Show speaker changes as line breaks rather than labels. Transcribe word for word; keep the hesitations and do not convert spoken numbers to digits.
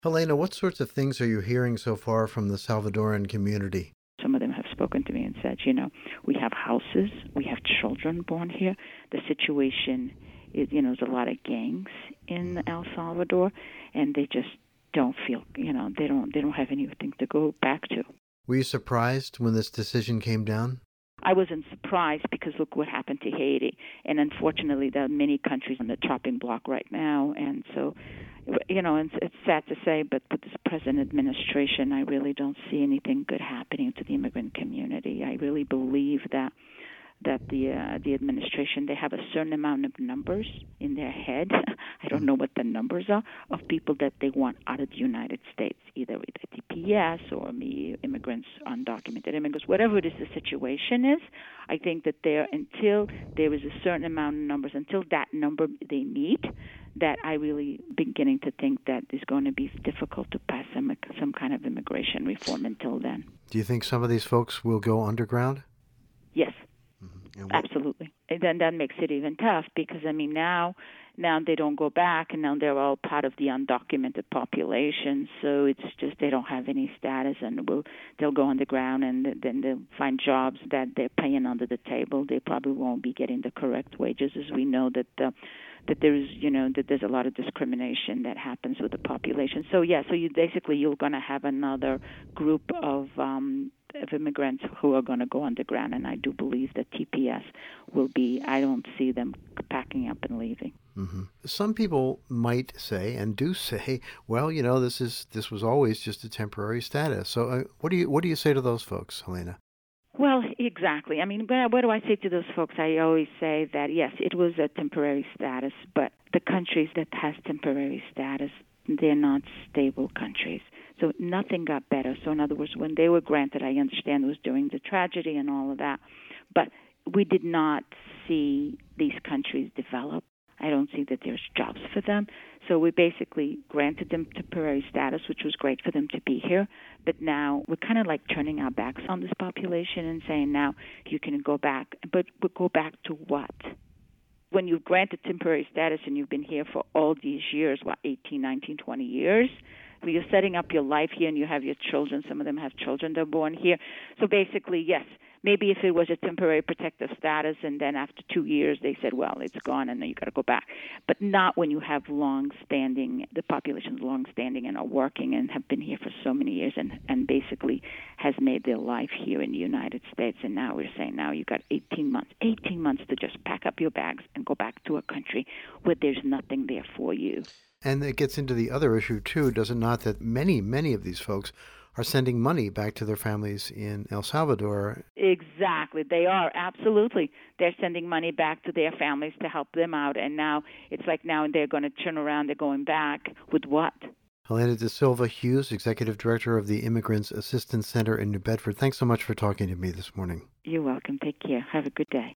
Helena, what sorts of things are you hearing so far from the Salvadoran community?
Some of them have spoken to me and said, you know, we have houses, we have children born here. The situation is, you know, there's a lot of gangs in El Salvador, and they just don't feel, you know, they don't they don't have anything to go back to.
Were you surprised when this decision came down?
I wasn't surprised because look what happened to Haiti. And unfortunately, there are many countries on the chopping block right now. And so, you know, it's, it's sad to say, but with this present administration, I really don't see anything good happening to the immigrant community. I really believe that that the uh, the administration, they have a certain amount of numbers in their head. I don't know what the numbers are of people that they want out of the United States, either with the T P S or the immigrants, undocumented immigrants, whatever it is the situation is. I think that there, until there is a certain amount of numbers, until that number they meet, that I really beginning to think that it's going to be difficult to pass some some kind of immigration reform until then.
Do you think some of these folks will go underground?
Yes.
And what-
Absolutely. And then that makes it even tough because, I mean, now now they don't go back, and now they're all part of the undocumented population, so it's just they don't have any status, and will they'll go underground, and then they'll find jobs that they're paying under the table. They probably won't be getting the correct wages, as we know that uh, that there's, you know, that there's a lot of discrimination that happens with the population. So, yeah, so you basically you're going to have another group of um, of immigrants who are going to go underground, and I do believe that T P S will be, I don't see them packing up and leaving.
Mm-hmm. Some people might say, and do say, well, you know, this is this was always just a temporary status. So uh, what do you what do you say to those folks, Helena?
Well, exactly. I mean, what do I say to those folks? I always say that, yes, it was a temporary status, but the countries that has temporary status, they're not stable countries. So nothing got better. So in other words, when they were granted, I understand it was during the tragedy and all of that, but we did not see these countries develop. I don't see that there's jobs for them. So we basically granted them temporary status, which was great for them to be here. But now we're kind of like turning our backs on this population and saying, now you can go back. But we'll go back to what? When you've granted temporary status and you've been here for all these years, what, eighteen, nineteen, twenty years, where you're setting up your life here and you have your children. Some of them have children that are born here. So basically, yes, maybe if it was a temporary protective status and then after two years they said, well, it's gone and then you got to go back. But not when you have long-standing, the population's long-standing and are working and have been here for so many years and, and basically has made their life here in the United States. And now we're saying, now you got eighteen months, eighteen months to just pack up your bags and go back to a country where there's nothing there for you.
And it gets into the other issue, too, does it not, that many, many of these folks are sending money back to their families in El Salvador?
Exactly. They are, absolutely. They're sending money back to their families to help them out. And now it's like now they're going to turn around, they're going back with what?
Helena De Silva Hughes, Executive Director of the Immigrants Assistance Center in New Bedford. Thanks so much for talking to me this morning.
You're welcome. Take care. Have a good day.